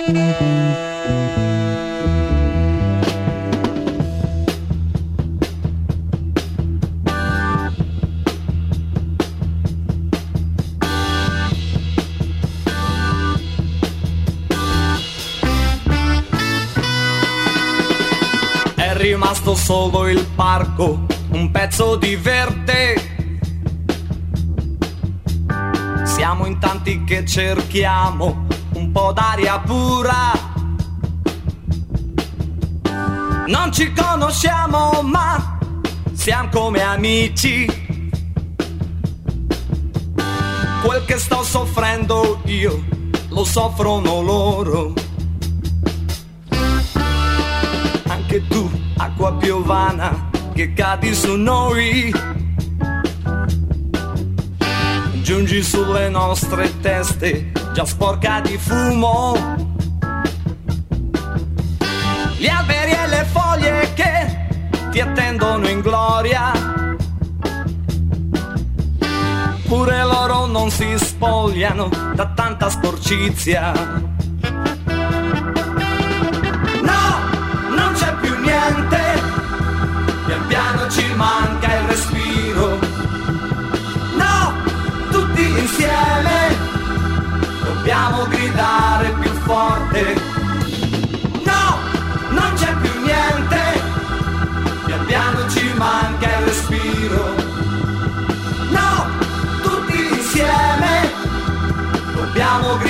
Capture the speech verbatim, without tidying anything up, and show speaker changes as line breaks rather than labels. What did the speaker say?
Rimasto solo il parco, un pezzo di verde. Siamo in tanti che cerchiamo un po' d'aria pura. Non ci conosciamo ma siamo come amici. Quel che sto soffrendo io lo soffrono loro. Anche tu, acqua piovana che cadi su noi, giungi sulle nostre teste già sporca di fumo. Gli alberi e le foglie che ti attendono in gloria, pure loro non si spogliano da tanta sporcizia. Pian piano ci manca il respiro. No, tutti insieme dobbiamo gridare più forte. No, non c'è più niente. Pian piano ci manca il respiro. No, tutti insieme dobbiamo gridare